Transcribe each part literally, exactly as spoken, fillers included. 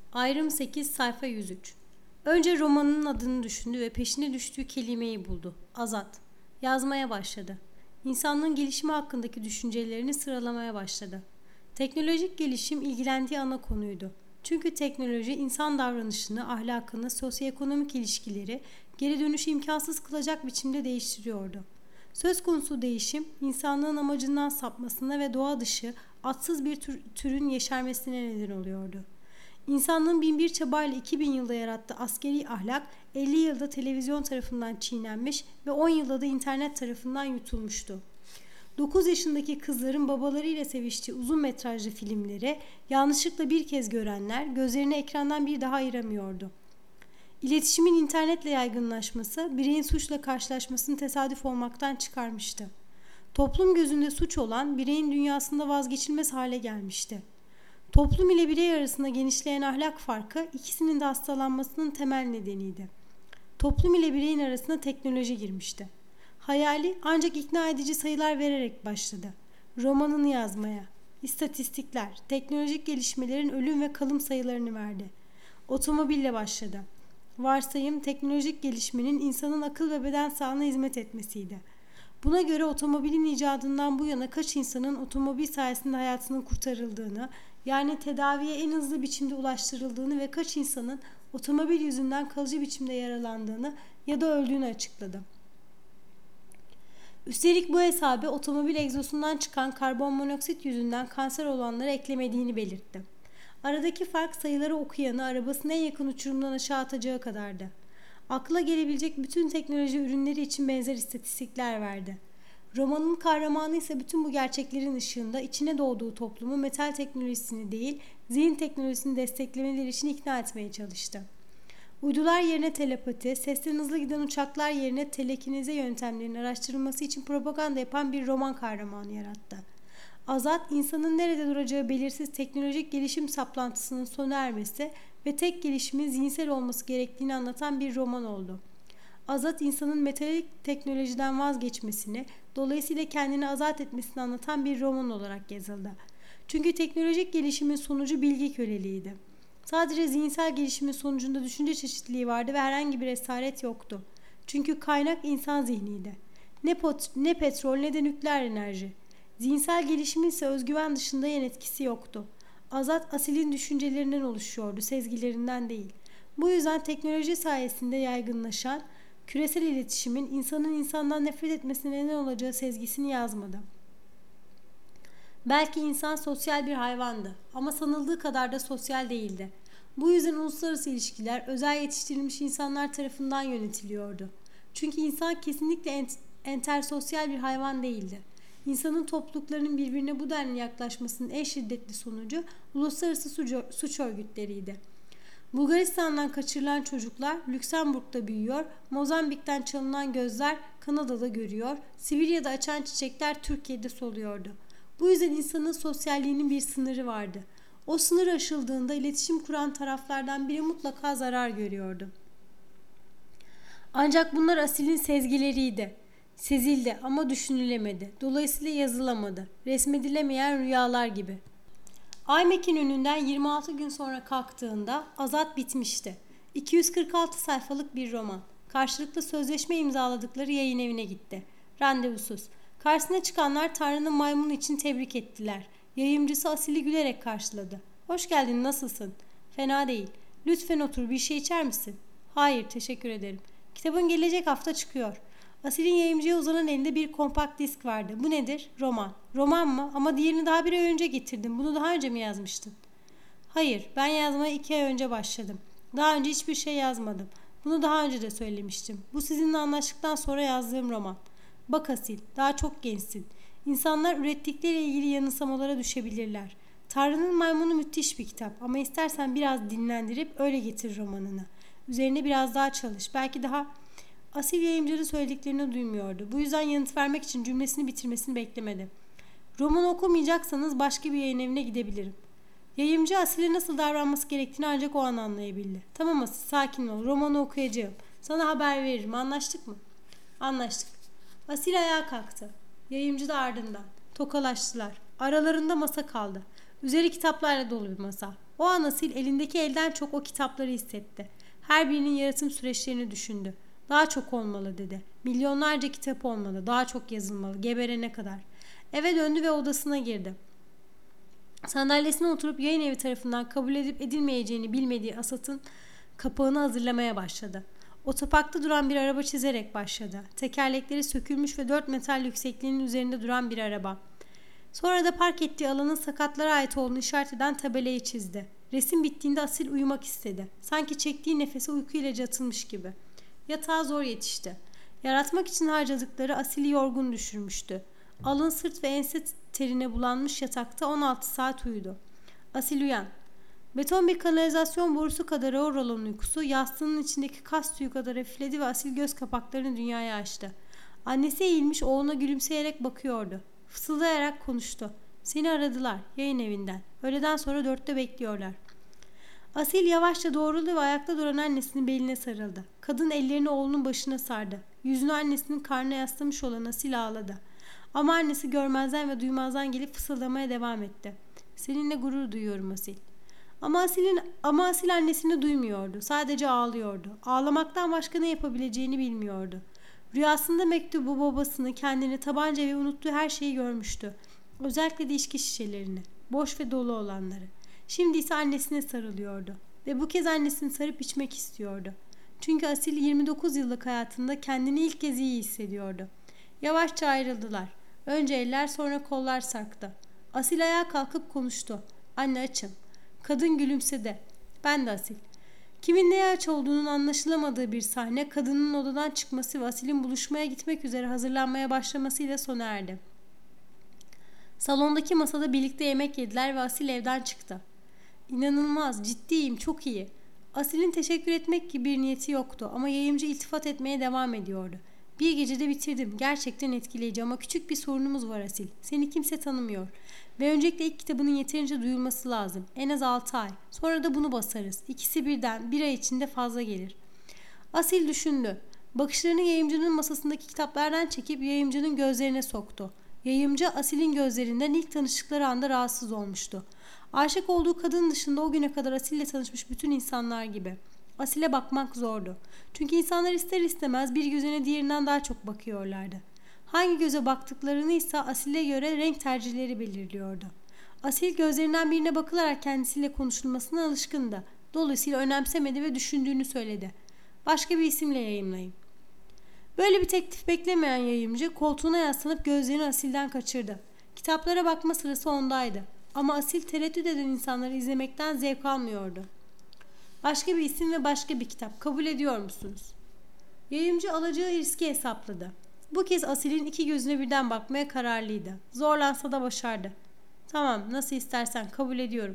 Ayrım sekiz sayfa yüz üç. Önce romanının adını düşündü ve peşine düştüğü kelimeyi buldu. Azat. Yazmaya başladı. İnsanlığın gelişimi hakkındaki düşüncelerini sıralamaya başladı. Teknolojik gelişim ilgilendiği ana konuydu. Çünkü teknoloji insan davranışını, ahlakını, sosyoekonomik ilişkileri geri dönüşü imkansız kılacak biçimde değiştiriyordu. Söz konusu değişim, insanlığın amacından sapmasına ve doğa dışı, atsız bir tür, türün yeşermesine neden oluyordu. İnsanlığın bin bir çabayla iki bin yılda yarattığı askeri ahlak elli yılda televizyon tarafından çiğnenmiş ve on yılda da internet tarafından yutulmuştu. dokuz yaşındaki kızların babalarıyla seviştiği uzun metrajlı filmleri yanlışlıkla bir kez görenler gözlerini ekrandan bir daha ayıramıyordu. İletişimin internetle yaygınlaşması bireyin suçla karşılaşmasını tesadüf olmaktan çıkarmıştı. Toplum gözünde suç olan bireyin dünyasında vazgeçilmez hale gelmişti. Toplum ile birey arasında genişleyen ahlak farkı ikisinin de hastalanmasının temel nedeniydi. Toplum ile bireyin arasına teknoloji girmişti. Hayali ancak ikna edici sayılar vererek başladı. Romanını yazmaya. İstatistikler, teknolojik gelişmelerin ölüm ve kalım sayılarını verdi. Otomobille başladı. Varsayım teknolojik gelişmenin insanın akıl ve beden sağlığına hizmet etmesiydi. Buna göre otomobilin icadından bu yana kaç insanın otomobil sayesinde hayatının kurtarıldığını, yani tedaviye en hızlı biçimde ulaştırıldığını ve kaç insanın otomobil yüzünden kalıcı biçimde yaralandığını ya da öldüğünü açıkladı. Üstelik bu hesabı otomobil egzosundan çıkan karbonmonoksit yüzünden kanser olanlara eklemediğini belirtti. Aradaki fark sayıları okuyanı arabasına en yakın uçurumdan aşağı atacağı kadardı. Akla gelebilecek bütün teknoloji ürünleri için benzer istatistikler verdi. Romanın kahramanı ise bütün bu gerçeklerin ışığında içine doğduğu toplumu metal teknolojisini değil, zihin teknolojisini desteklemeleri için ikna etmeye çalıştı. Uydular yerine telepati, sesten hızlı giden uçaklar yerine telekinize yöntemlerinin araştırılması için propaganda yapan bir roman kahramanı yarattı. Azat, insanın nerede duracağı belirsiz teknolojik gelişim saplantısının sona ermesi ve tek gelişimin zihinsel olması gerektiğini anlatan bir roman oldu. Azat, insanın metalik teknolojiden vazgeçmesini, dolayısıyla kendini azat etmesini anlatan bir roman olarak yazıldı. Çünkü teknolojik gelişimin sonucu bilgi köleliğiydi. Sadece zihinsel gelişimin sonucunda düşünce çeşitliliği vardı ve herhangi bir esaret yoktu. Çünkü kaynak insan zihniydi. Ne, pot, ne petrol ne de nükleer enerji. Zihinsel gelişimin ise özgüven dışında yan etkisi yoktu. Azat asilin düşüncelerinden oluşuyordu, sezgilerinden değil. Bu yüzden teknoloji sayesinde yaygınlaşan küresel iletişimin insanın insandan nefret etmesine neden olacağı sezgisini yazmadı. Belki insan sosyal bir hayvandı ama sanıldığı kadar da sosyal değildi. Bu yüzden uluslararası ilişkiler özel yetiştirilmiş insanlar tarafından yönetiliyordu. Çünkü insan kesinlikle ent- entersosyal bir hayvan değildi. İnsanın topluluklarının birbirine bu denli yaklaşmasının en şiddetli sonucu uluslararası suç örgütleriydi. Bulgaristan'dan kaçırılan çocuklar Lüksemburg'da büyüyor, Mozambik'ten çalınan gözler Kanada'da görüyor, Sibirya'da açan çiçekler Türkiye'de soluyordu. Bu yüzden insanın sosyalliğinin bir sınırı vardı. O sınır aşıldığında iletişim kuran taraflardan biri mutlaka zarar görüyordu. Ancak bunlar asilin sezgileriydi. Sezildi ama düşünülemedi. Dolayısıyla yazılamadı. Resmedilemeyen rüyalar gibi. Aymekin önünden yirmi altı gün sonra kalktığında Azat bitmişti. iki yüz kırk altı sayfalık bir roman. Karşılıklı sözleşme imzaladıkları yayın evine gitti. Randevusuz. Karşısına çıkanlar Tanrı'nın maymunu için tebrik ettiler. Yayımcısı Asil'i gülerek karşıladı. Hoş geldin, nasılsın? Fena değil. Lütfen otur, bir şey içer misin? Hayır, teşekkür ederim. Kitabın gelecek hafta çıkıyor. Asil'in yayımcıya uzanan elinde bir kompakt disk vardı. Bu nedir? Roman. Roman mı? Ama diğerini daha bir ay önce getirdim. Bunu daha önce mi yazmıştın? Hayır, ben yazmaya iki ay önce başladım. Daha önce hiçbir şey yazmadım. Bunu daha önce de söylemiştim. Bu sizinle anlaştıktan sonra yazdığım roman. Bak Asil, daha çok gençsin. İnsanlar ürettikleriyle ilgili yanılsamalara düşebilirler. Tanrı'nın Maymunu müthiş bir kitap ama istersen biraz dinlendirip öyle getir romanını. Üzerine biraz daha çalış. Belki daha... Asil yayımcının söylediklerini duymuyordu. Bu yüzden yanıt vermek için cümlesini bitirmesini beklemedi. Romanı okumayacaksanız başka bir yayın evine gidebilirim. Yayımcı Asil'e nasıl davranması gerektiğini ancak o an anlayabildi. Tamam Asil, sakin ol. Romanı okuyacağım. Sana haber veririm. Anlaştık mı? Anlaştık. Asil ayağa kalktı. Yayımcı da ardından. Tokalaştılar. Aralarında masa kaldı. Üzeri kitaplarla dolu bir masa. O an Asil elindeki elden çok o kitapları hissetti. Her birinin yaratım süreçlerini düşündü. Daha çok olmalı dedi. Milyonlarca kitap olmalı, daha çok yazılmalı, geberene kadar. Eve döndü ve odasına girdi. Sandalyesine oturup yayın evi tarafından kabul edip edilmeyeceğini bilmediği Asat'ın kapağını hazırlamaya başladı. Otoparkta duran bir araba çizerek başladı. Tekerlekleri sökülmüş ve dört metal yüksekliğinin üzerinde duran bir araba. Sonra da park ettiği alanın sakatlara ait olduğunu işaret eden tabelayı çizdi. Resim bittiğinde Asil uyumak istedi. Sanki çektiği nefese uyku ilacı atılmış gibi. Yatağa zor yetişti. Yaratmak için harcadıkları Asil'i yorgun düşürmüştü. Alın, sırt ve ense terine bulanmış yatakta on altı saat uyudu. Asil uyan. Beton bir kanalizasyon borusu kadar ağır olan uykusu yastığının içindeki kas tüyü kadar hafifledi ve Asil göz kapaklarını dünyaya açtı. Annesi eğilmiş oğluna gülümseyerek bakıyordu. Fısıldayarak konuştu. Seni aradılar yayın evinden. Öğleden sonra dörtte bekliyorlar. Asil yavaşça doğruldu ve ayakta duran annesinin beline sarıldı. Kadın ellerini oğlunun başına sardı. Yüzünü annesinin karnına yaslamış olan Asil ağladı. Ama annesi görmezden ve duymazdan gelip fısıldamaya devam etti. Seninle gurur duyuyorum Asil. Ama Asil'in ama Asil annesini duymuyordu. Sadece ağlıyordu. Ağlamaktan başka ne yapabileceğini bilmiyordu. Rüyasında mektubu, babasını, kendini, tabanca ve unuttuğu her şeyi görmüştü. Özellikle de içki şişelerini, boş ve dolu olanları. Şimdi ise annesine sarılıyordu. Ve bu kez annesini sarıp içmek istiyordu. Çünkü Asil yirmi dokuz yıllık hayatında kendini ilk kez iyi hissediyordu. Yavaşça ayrıldılar. Önce eller, sonra kollar sarktı. Asil ayağa kalkıp konuştu. Anne, açım. Kadın gülümsedi. Ben de Asil. Kimin neye aç olduğunun anlaşılamadığı bir sahne, kadının odadan çıkması ve Asil'in buluşmaya gitmek üzere hazırlanmaya başlamasıyla sona erdi. Salondaki masada birlikte yemek yediler ve Asil evden çıktı. İnanılmaz, ciddiyim, çok iyi. Asil'in teşekkür etmek gibi bir niyeti yoktu ama yayımcı iltifat etmeye devam ediyordu. Bir gecede bitirdim. Gerçekten etkileyici ama küçük bir sorunumuz var Asil. Seni kimse tanımıyor. Ve öncelikle ilk kitabının yeterince duyulması lazım. En az altı ay. Sonra da bunu basarız. İkisi birden bir ay içinde fazla gelir. Asil düşündü. Bakışlarını yayımcının masasındaki kitaplardan çekip yayımcının gözlerine soktu. Yayımcı Asil'in gözlerinden ilk tanıştıkları anda rahatsız olmuştu. Aşık olduğu kadın dışında o güne kadar Asil'le tanışmış bütün insanlar gibi. Asil'e bakmak zordu. Çünkü insanlar ister istemez bir gözüne diğerinden daha çok bakıyorlardı. Hangi göze baktıklarını ise Asil'e göre renk tercihleri belirliyordu. Asil gözlerinden birine bakılarak kendisiyle konuşulmasına alışkındı. Dolayısıyla önemsemedi ve düşündüğünü söyledi. Başka bir isimle yayımlayın. Böyle bir teklif beklemeyen yayımcı koltuğuna yaslanıp gözlerini Asil'den kaçırdı. Kitaplara bakma sırası ondaydı. Ama Asil tereddüt eden insanları izlemekten zevk almıyordu. Başka bir isim ve başka bir kitap. Kabul ediyor musunuz? Yayımcı alacağı riski hesapladı. Bu kez Asil'in iki gözüne birden bakmaya kararlıydı. Zorlansa da başardı. Tamam, nasıl istersen, kabul ediyorum.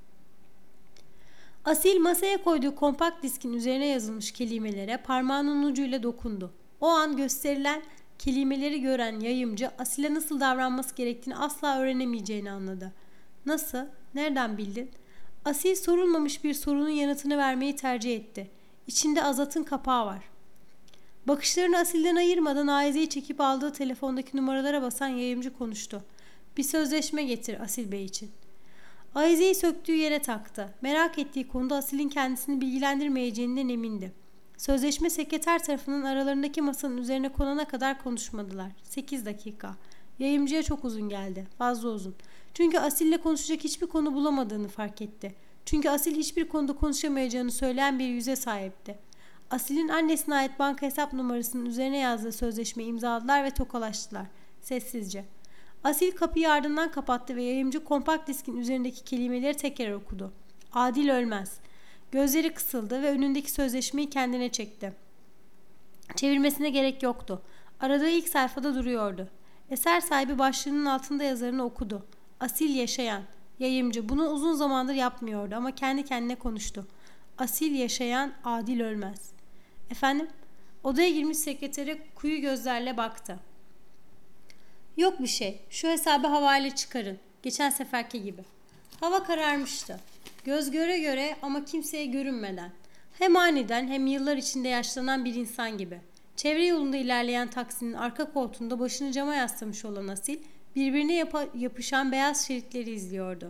Asil masaya koyduğu kompakt diskin üzerine yazılmış kelimelere parmağının ucuyla dokundu. O an gösterilen kelimeleri gören yayımcı Asil'e nasıl davranması gerektiğini asla öğrenemeyeceğini anladı. Nasıl? Nereden bildin? Asil sorulmamış bir sorunun yanıtını vermeyi tercih etti. İçinde Azat'ın kapağı var. Bakışlarını Asil'den ayırmadan aizeyi çekip aldığı telefondaki numaralara basan yayımcı konuştu. Bir sözleşme getir Asil Bey için. Aizeyi söktüğü yere taktı. Merak ettiği konuda Asil'in kendisini bilgilendirmeyeceğinden emindi. Sözleşme sekreter tarafının aralarındaki masanın üzerine konana kadar konuşmadılar. Sekiz dakika. Yayımcıya çok uzun geldi. Fazla uzun. Çünkü Asil'le konuşacak hiçbir konu bulamadığını fark etti. Çünkü Asil hiçbir konuda konuşamayacağını söyleyen bir yüze sahipti. Asil'in annesine ait banka hesap numarasının üzerine yazdığı sözleşmeyi imzaladılar ve tokalaştılar. Sessizce. Asil kapıyı ardından kapattı ve yayımcı kompakt diskin üzerindeki kelimeleri tekrar okudu. Adil ölmez. Gözleri kısıldı ve önündeki sözleşmeyi kendine çekti. Çevirmesine gerek yoktu. Aradığı ilk sayfada duruyordu. Eser sahibi başlığının altında yazarını okudu. Asil yaşayan. Yayımcı bunu uzun zamandır yapmıyordu ama kendi kendine konuştu. Asil yaşayan, adil ölmez. Efendim? Odaya girmiş sekretere kuyu gözlerle baktı. Yok bir şey. Şu hesabı havale çıkarın. Geçen seferki gibi. Hava kararmıştı. Göz göre göre ama kimseye görünmeden. Hem aniden hem yıllar içinde yaşlanan bir insan gibi. Çevre yolunda ilerleyen taksinin arka koltuğunda başını cama yaslamış olan Asil, birbirine yapa- yapışan beyaz şeritleri izliyordu.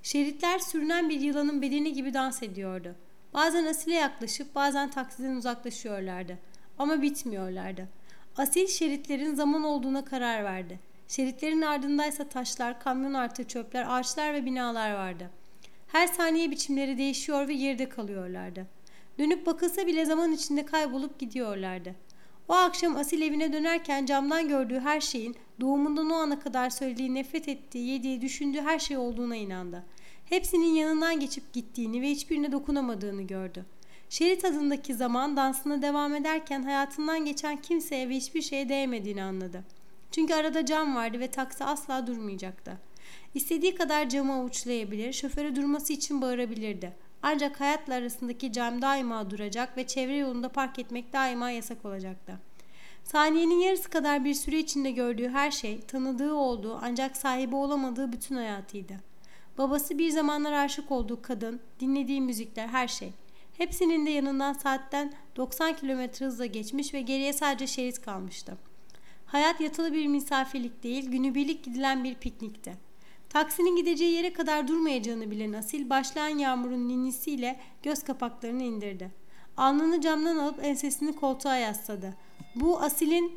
Şeritler sürünen bir yılanın bedeni gibi dans ediyordu. Bazen Asil'e yaklaşıp bazen taksiden uzaklaşıyorlardı. Ama bitmiyorlardı. Asil şeritlerin zaman olduğuna karar verdi. Şeritlerin ardındaysa taşlar, kamyon artı çöpler, ağaçlar ve binalar vardı. Her saniye biçimleri değişiyor ve geride kalıyorlardı. Dönüp bakılsa bile zaman içinde kaybolup gidiyorlardı. O akşam Asil evine dönerken camdan gördüğü her şeyin doğumundan o ana kadar söylediği, nefret ettiği, yediği, düşündüğü her şey olduğuna inandı. Hepsinin yanından geçip gittiğini ve hiçbirine dokunamadığını gördü. Şerit adındaki zaman dansına devam ederken hayatından geçen kimseye ve hiçbir şeye değmediğini anladı. Çünkü arada cam vardı ve taksi asla durmayacaktı. İstediği kadar camı avuçlayabilir, şoföre durması için bağırabilirdi. Ancak hayatla arasındaki cam daima duracak ve çevre yolunda park etmek daima yasak olacaktı. Saniyenin yarısı kadar bir süre içinde gördüğü her şey, tanıdığı olduğu ancak sahibi olamadığı bütün hayatıydı. Babası, bir zamanlar aşık olduğu kadın, dinlediği müzikler, her şey. Hepsinin de yanından saatten doksan kilometre hızla geçmiş ve geriye sadece şerit kalmıştı. Hayat yatılı bir misafirlik değil, günübirlik gidilen bir piknikti. Taksinin gideceği yere kadar durmayacağını bilen Asil, başlayan yağmurun ninisiyle göz kapaklarını indirdi. Alnını camdan alıp ensesini koltuğa yasladı. Bu Asil'in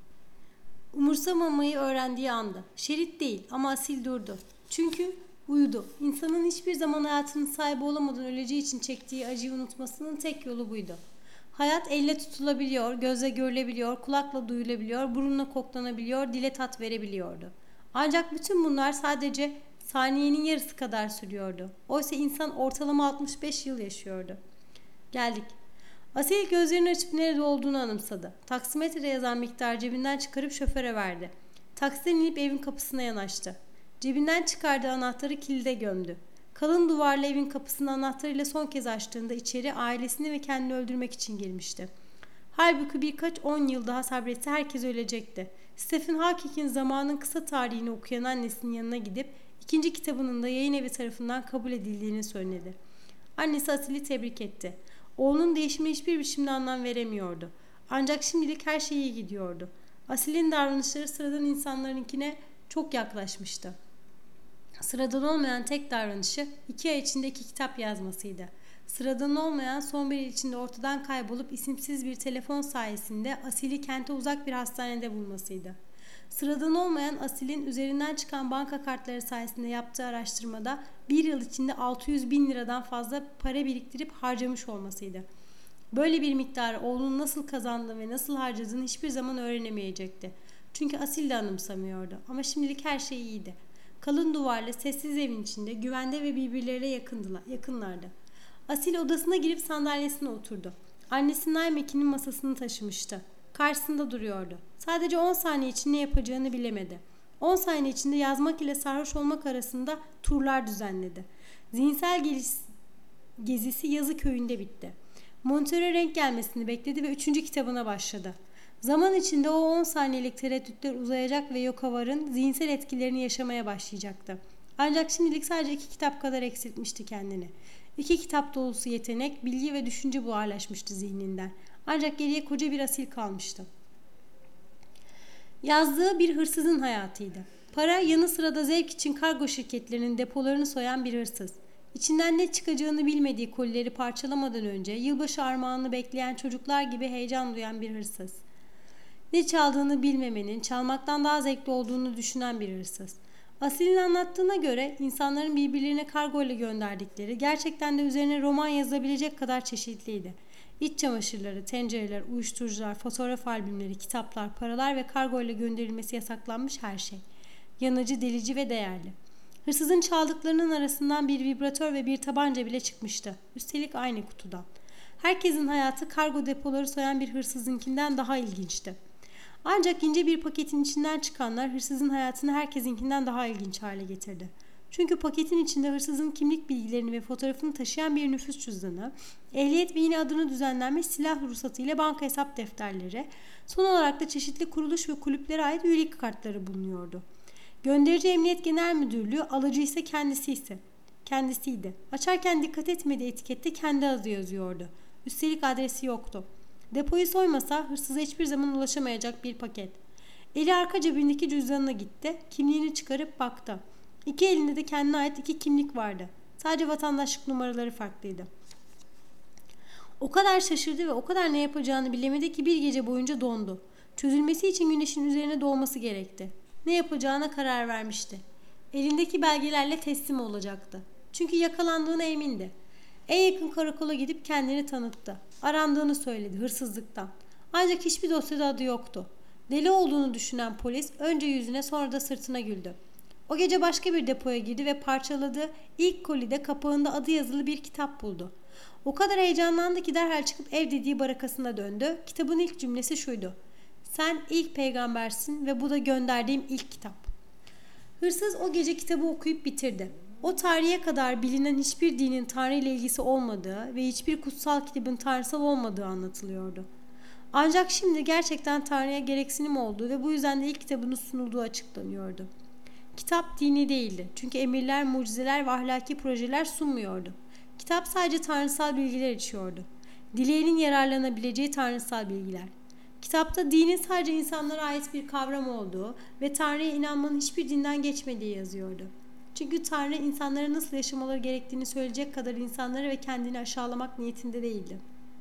umursamamayı öğrendiği andı. Şerit değil ama Asil durdu. Çünkü uyudu. İnsanın hiçbir zaman hayatının sahibi olamadan öleceği için çektiği acıyı unutmasının tek yolu buydu. Hayat elle tutulabiliyor, gözle görülebiliyor, kulakla duyulabiliyor, burunla koklanabiliyor, dile tat verebiliyordu. Ancak bütün bunlar sadece saniyenin yarısı kadar sürüyordu. Oysa insan ortalama altmış beş yıl yaşıyordu. Geldik. Asil gözlerini açıp nerede olduğunu anımsadı. Taksimetrede yazan miktar cebinden çıkarıp şoföre verdi. Taksiden inip evin kapısına yanaştı. Cebinden çıkardığı anahtarı kilide gömdü. Kalın duvarlı evin kapısını anahtarıyla son kez açtığında içeri ailesini ve kendini öldürmek için girmişti. Halbuki birkaç on yıl daha sabretse herkes ölecekti. Stephen Hawking'in Zamanın Kısa Tarihini okuyan annesinin yanına gidip ikinci kitabının da yayın evi tarafından kabul edildiğini söyledi. Annesi Asil'i tebrik etti. Oğlunun değişimine hiçbir biçimde anlam veremiyordu. Ancak şimdilik her şey iyi gidiyordu. Asil'in davranışları sıradan insanlarınkine çok yaklaşmıştı. Sıradan olmayan tek davranışı iki ay içinde iki kitap yazmasıydı. Sıradan olmayan son bir yıl içinde ortadan kaybolup isimsiz bir telefon sayesinde Asil'i kente uzak bir hastanede bulmasıydı. Sıradan olmayan Asil'in üzerinden çıkan banka kartları sayesinde yaptığı araştırmada bir yıl içinde altı yüz bin liradan fazla para biriktirip harcamış olmasıydı. Böyle bir miktarı oğlunun nasıl kazandığını ve nasıl harcadığını hiçbir zaman öğrenemeyecekti. Çünkü Asil de anımsamıyordu ama şimdilik her şey iyiydi. Kalın duvarlı, sessiz evin içinde güvende ve birbirleriyle yakındılar, yakınlardı. Asil odasına girip sandalyesine oturdu. Annesi Naimeki'nin masasını taşımıştı. Karşısında duruyordu. Sadece on saniye için ne yapacağını bilemedi. on saniye içinde yazmak ile sarhoş olmak arasında turlar düzenledi. Zihinsel gezisi yazı köyünde bitti. Monitöre renk gelmesini bekledi ve üçüncü kitabına başladı. Zaman içinde o on saniyelik tereddütler uzayacak ve Yokavar'ın zihinsel etkilerini yaşamaya başlayacaktı. Ancak şimdilik sadece iki kitap kadar eksiltmişti kendini. İki kitap dolusu yetenek, bilgi ve düşünce buharlaşmıştı zihninden. Ancak geriye koca bir Asil kalmıştı. Yazdığı bir hırsızın hayatıydı. Para yanı sıra da zevk için kargo şirketlerinin depolarını soyan bir hırsız. İçinden ne çıkacağını bilmediği kolileri parçalamadan önce yılbaşı armağanını bekleyen çocuklar gibi heyecan duyan bir hırsız. Ne çaldığını bilmemenin çalmaktan daha zevkli olduğunu düşünen bir hırsız. Asil'in anlattığına göre insanların birbirlerine kargo ile gönderdikleri gerçekten de üzerine roman yazılabilecek kadar çeşitliydi. İç çamaşırları, tencereler, uyuşturucular, fotoğraf albümleri, kitaplar, paralar ve kargo ile gönderilmesi yasaklanmış her şey. Yanıcı, delici ve değerli. Hırsızın çaldıklarının arasından bir vibratör ve bir tabanca bile çıkmıştı. Üstelik aynı kutudan. Herkesin hayatı kargo depoları soyan bir hırsızınkinden daha ilginçti. Ancak ince bir paketin içinden çıkanlar hırsızın hayatını herkesinkinden daha ilginç hale getirdi. Çünkü paketin içinde hırsızın kimlik bilgilerini ve fotoğrafını taşıyan bir nüfus cüzdanı, ehliyet ve yine adını düzenlenmiş silah ruhsatı ile banka hesap defterleri, son olarak da çeşitli kuruluş ve kulüplere ait üyelik kartları bulunuyordu. Gönderici Emniyet Genel Müdürlüğü, alıcı ise kendisi ise kendisiydi. Açarken dikkat etmediği etikette kendi adı yazıyordu. Üstelik adresi yoktu. Depoyu soymasa hırsıza hiçbir zaman ulaşamayacak bir paket. Eli arka cebindeki cüzdanına gitti, kimliğini çıkarıp baktı. İki elinde de kendine ait iki kimlik vardı. Sadece vatandaşlık numaraları farklıydı. O kadar şaşırdı ve o kadar ne yapacağını bilemedi ki bir gece boyunca dondu. Çözülmesi için güneşin üzerine doğması gerekti. Ne yapacağına karar vermişti. Elindeki belgelerle teslim olacaktı. Çünkü yakalandığına emindi. En yakın karakola gidip kendini tanıttı. Arandığını söyledi hırsızlıktan. Ancak hiçbir dosyada adı yoktu. Deli olduğunu düşünen polis önce yüzüne sonra da sırtına güldü. O gece başka bir depoya girdi ve parçaladığı ilk kolide kapağında adı yazılı bir kitap buldu. O kadar heyecanlandı ki derhal çıkıp ev dediği barakasına döndü. Kitabın ilk cümlesi şuydu: "Sen ilk peygambersin ve bu da gönderdiğim ilk kitap." Hırsız o gece kitabı okuyup bitirdi. O tarihe kadar bilinen hiçbir dinin Tanrı ile ilgisi olmadığı ve hiçbir kutsal kitabın tanrısal olmadığı anlatılıyordu. Ancak şimdi gerçekten Tanrı'ya gereksinim olduğu ve bu yüzden de ilk kitabının sunulduğu açıklanıyordu. Kitap dini değildi. Çünkü emirler, mucizeler ve ahlaki projeler sunmuyordu. Kitap sadece tanrısal bilgiler içiyordu. Dileyenin yararlanabileceği tanrısal bilgiler. Kitapta dinin sadece insanlara ait bir kavram olduğu ve Tanrı'ya inanmanın hiçbir dinden geçmediği yazıyordu. Çünkü Tanrı insanlara nasıl yaşamaları gerektiğini söyleyecek kadar insanları ve kendini aşağılamak niyetinde değildi.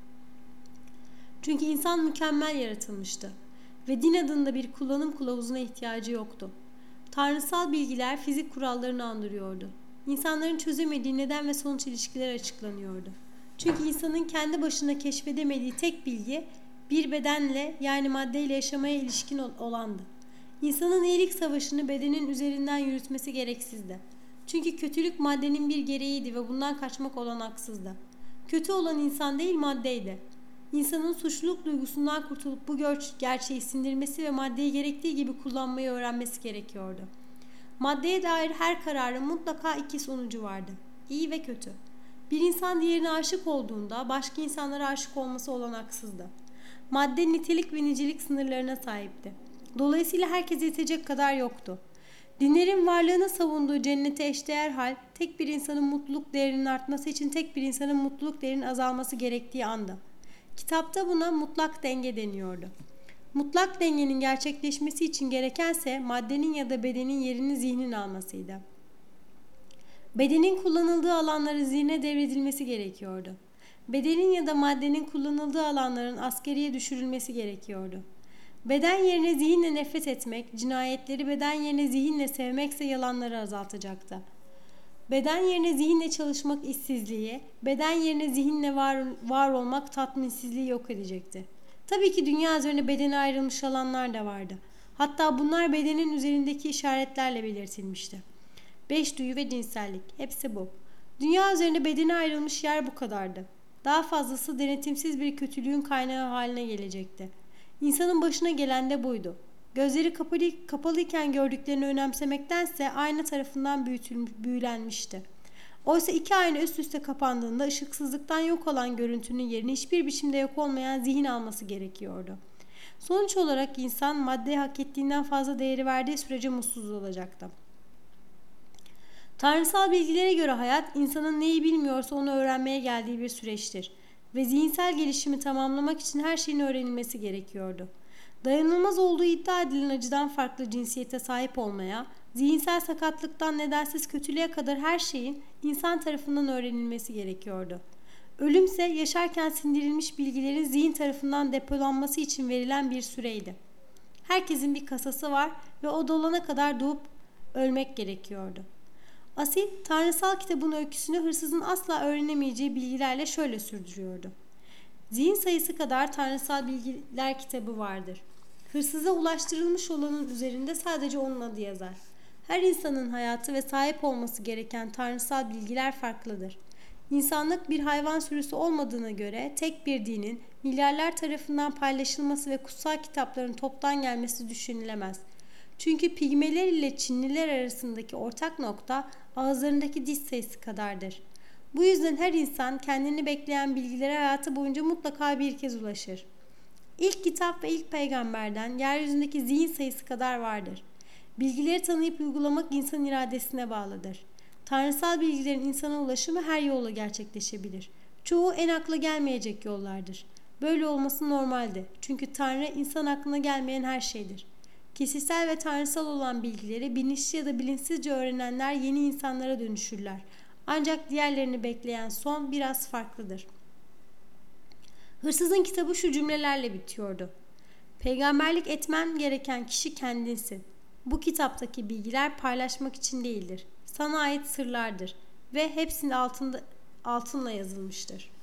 Çünkü insan mükemmel yaratılmıştı ve din adında bir kullanım kılavuzuna ihtiyacı yoktu. Tanrısal bilgiler fizik kurallarını andırıyordu. İnsanların çözemediği neden ve sonuç ilişkileri açıklanıyordu. Çünkü insanın kendi başına keşfedemediği tek bilgi bir bedenle yani maddeyle yaşamaya ilişkin olandı. İnsanın iyilik savaşını bedenin üzerinden yürütmesi gereksizdi. Çünkü kötülük maddenin bir gereğiydi ve bundan kaçmak olanaksızdı. Kötü olan insan değil maddeydi. İnsanın suçluluk duygusundan kurtulup bu gerçeği sindirmesi ve maddeyi gerektiği gibi kullanmayı öğrenmesi gerekiyordu. Maddeye dair her kararın mutlaka iki sonucu vardı: İyi ve kötü. Bir insan diğerine aşık olduğunda başka insanlara aşık olması olanaksızdı. Madde nitelik ve nicelik sınırlarına sahipti. Dolayısıyla herkese yetecek kadar yoktu. Dinlerin varlığını savunduğu cennete eşdeğer hal, tek bir insanın mutluluk değerinin artması için tek bir insanın mutluluk değerinin azalması gerektiği anda. Kitapta buna mutlak denge deniyordu. Mutlak dengenin gerçekleşmesi için gerekense maddenin ya da bedenin yerini zihnin almasıydı. Bedenin kullanıldığı alanların zihne devredilmesi gerekiyordu. Bedenin ya da maddenin kullanıldığı alanların askeriye düşürülmesi gerekiyordu. Beden yerine zihinle nefret etmek, cinayetleri beden yerine zihinle sevmekse yalanları azaltacaktı. Beden yerine zihinle çalışmak işsizliği, beden yerine zihinle var, var olmak tatminsizliği yok edecekti. Tabii ki dünya üzerine bedene ayrılmış alanlar da vardı. Hatta bunlar bedenin üzerindeki işaretlerle belirtilmişti. Beş duyu ve cinsellik, hepsi bu. Dünya üzerinde bedene ayrılmış yer bu kadardı. Daha fazlası denetimsiz bir kötülüğün kaynağı haline gelecekti. İnsanın başına gelen de buydu. Gözleri kapalı, kapalıyken gördüklerini önemsemektense ayna tarafından büyütülmüş, büyülenmişti. Oysa iki ayna üst üste kapandığında ışıksızlıktan yok olan görüntünün yerini hiçbir biçimde yok olmayan zihin alması gerekiyordu. Sonuç olarak insan maddeye hak ettiğinden fazla değeri verdiği sürece mutsuz olacaktı. Tanrısal bilgilere göre hayat, insanın neyi bilmiyorsa onu öğrenmeye geldiği bir süreçtir ve zihinsel gelişimi tamamlamak için her şeyin öğrenilmesi gerekiyordu. Dayanılmaz olduğu iddia edilen acıdan farklı cinsiyete sahip olmaya, zihinsel sakatlıktan nedensiz kötülüğe kadar her şeyin insan tarafından öğrenilmesi gerekiyordu. Ölümse yaşarken sindirilmiş bilgilerin zihin tarafından depolanması için verilen bir süreydi. Herkesin bir kasası var ve o dolana kadar doğup ölmek gerekiyordu. Asil, tanrısal kitabın öyküsünü hırsızın asla öğrenemeyeceği bilgilerle şöyle sürdürüyordu. Zihin sayısı kadar tanrısal bilgiler kitabı vardır. Hırsıza ulaştırılmış olanın üzerinde sadece onun adı yazar. Her insanın hayatı ve sahip olması gereken tanrısal bilgiler farklıdır. İnsanlık bir hayvan sürüsü olmadığına göre tek bir dinin milyarlar tarafından paylaşılması ve kutsal kitapların toptan gelmesi düşünülemez. Çünkü pigmeler ile Çinliler arasındaki ortak nokta ağızlarındaki diş sayısı kadardır. Bu yüzden her insan kendini bekleyen bilgilere hayatı boyunca mutlaka bir kez ulaşır. İlk kitap ve ilk peygamberden yeryüzündeki zihin sayısı kadar vardır. Bilgileri tanıyıp uygulamak insan iradesine bağlıdır. Tanrısal bilgilerin insana ulaşımı her yolla gerçekleşebilir. Çoğu en akla gelmeyecek yollardır. Böyle olması normaldir. Çünkü Tanrı insan aklına gelmeyen her şeydir. Kişisel ve tanrısal olan bilgileri bilinçli ya da bilinçsizce öğrenenler yeni insanlara dönüşürler. Ancak diğerlerini bekleyen son biraz farklıdır. Hırsızın kitabı şu cümlelerle bitiyordu. Peygamberlik etmen gereken kişi kendinsin. Bu kitaptaki bilgiler paylaşmak için değildir. Sana ait sırlardır ve hepsinde altında, altınla yazılmıştır.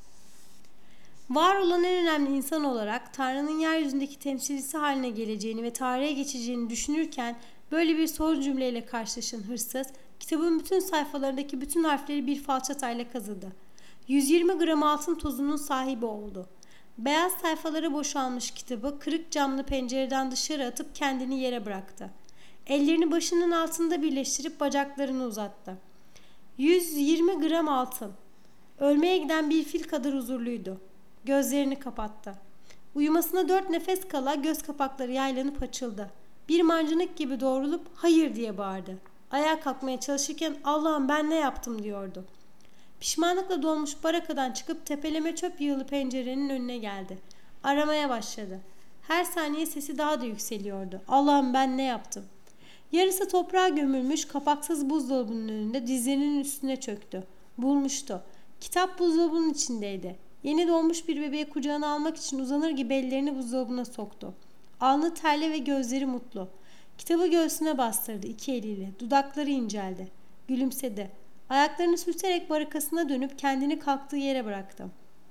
Var olan en önemli insan olarak Tanrı'nın yeryüzündeki temsilcisi haline geleceğini ve tarihe geçeceğini düşünürken böyle bir soru cümleyle karşılaşan hırsız, kitabın bütün sayfalarındaki bütün harfleri bir falçatayla kazıdı. yüz yirmi gram altın tozunun sahibi oldu. Beyaz sayfaları boşalmış kitabı kırık camlı pencereden dışarı atıp kendini yere bıraktı. Ellerini başının altında birleştirip bacaklarını uzattı. yüz yirmi gram altın. Ölmeye giden bir fil kadar huzurluydu. Gözlerini kapattı. Uyumasına dört nefes kala göz kapakları yaylanıp açıldı. Bir mancınık gibi doğrulup hayır diye bağırdı. Ayağa kalkmaya çalışırken Allah'ım ben ne yaptım diyordu. Pişmanlıkla dolmuş barakadan çıkıp tepeleme çöp yığılı pencerenin önüne geldi. Aramaya başladı. Her saniye sesi daha da yükseliyordu. Allah'ım ben ne yaptım? Yarısı toprağa gömülmüş kapaksız buzdolabının önünde dizlerinin üstüne çöktü. Bulmuştu. Kitap buzdolabının içindeydi. Yeni doğmuş bir bebeği kucağına almak için uzanır gibi ellerini buzdolabına soktu. Alnı terli ve gözleri mutlu. Kitabı göğsüne bastırdı iki eliyle. Dudakları inceldi. Gülümsedi. Ayaklarını sürterek barakasına dönüp kendini kalktığı yere bıraktı.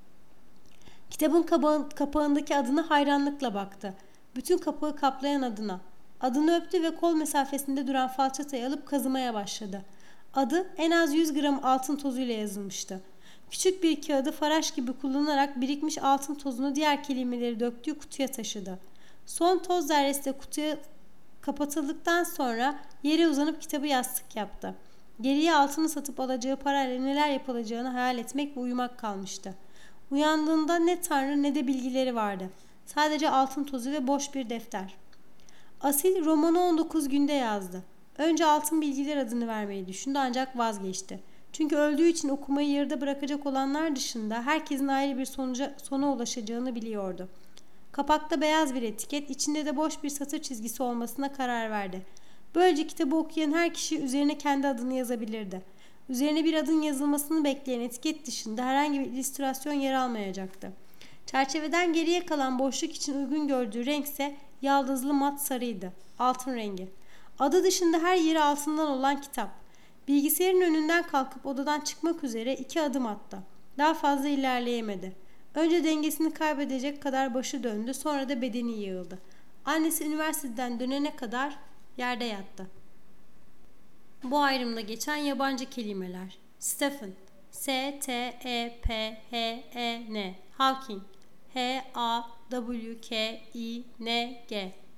Kitabın kapağındaki adına hayranlıkla baktı. Bütün kapağı kaplayan adına. Adını öptü ve kol mesafesinde duran falçatayı alıp kazımaya başladı. Adı en az yüz gram altın tozuyla yazılmıştı. Küçük bir kağıdı faraş gibi kullanarak birikmiş altın tozunu diğer kelimeleri döktüğü kutuya taşıdı. Son toz zerresi de kutuya kapatıldıktan sonra yere uzanıp kitabı yastık yaptı. Geriye altını satıp alacağı parayla neler yapılacağını hayal etmek ve uyumak kalmıştı. Uyandığında ne tanrı ne de bilgileri vardı. Sadece altın tozu ve boş bir defter. Asil romanı on dokuz günde yazdı. Önce altın bilgiler adını vermeyi düşündü ancak vazgeçti. Çünkü öldüğü için okumayı yarıda bırakacak olanlar dışında herkesin ayrı bir sonuca, sona ulaşacağını biliyordu. Kapakta beyaz bir etiket, içinde de boş bir satır çizgisi olmasına karar verdi. Böylece kitabı okuyan her kişi üzerine kendi adını yazabilirdi. Üzerine bir adın yazılmasını bekleyen etiket dışında herhangi bir illüstrasyon yer almayacaktı. Çerçeveden geriye kalan boşluk için uygun gördüğü renk ise yaldızlı mat sarıydı. Altın rengi. Adı dışında her yeri altından olan kitap. Bilgisayarın önünden kalkıp odadan çıkmak üzere iki adım attı. Daha fazla ilerleyemedi. Önce dengesini kaybedecek kadar başı döndü, sonra da bedeni yığıldı. Annesi üniversiteden dönene kadar yerde yattı. Bu ayrımda geçen yabancı kelimeler. Stephen, S T E P H E N, Hawking, H A W K I N G,